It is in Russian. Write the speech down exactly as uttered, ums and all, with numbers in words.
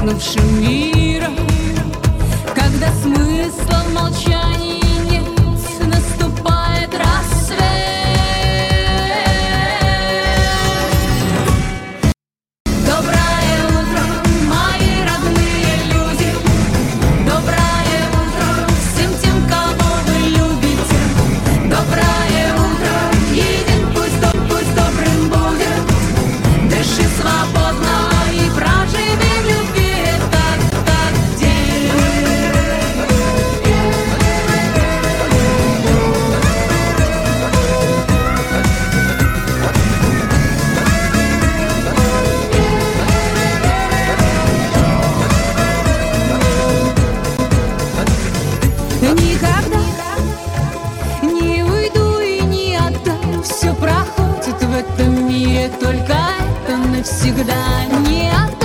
рухнувшим миром, когда смысла в молчании нет, наступает рассвет. Доброе утро, мои родные люди, доброе утро всем тем, кого вы любите. Доброе утро, и день пусть, доб- пусть добрым будет. Дыши свободно и проживи в любви этот, этот день. Никогда не уйду и не отдам. Все проходит в этом мире, только это навсегда не отдам.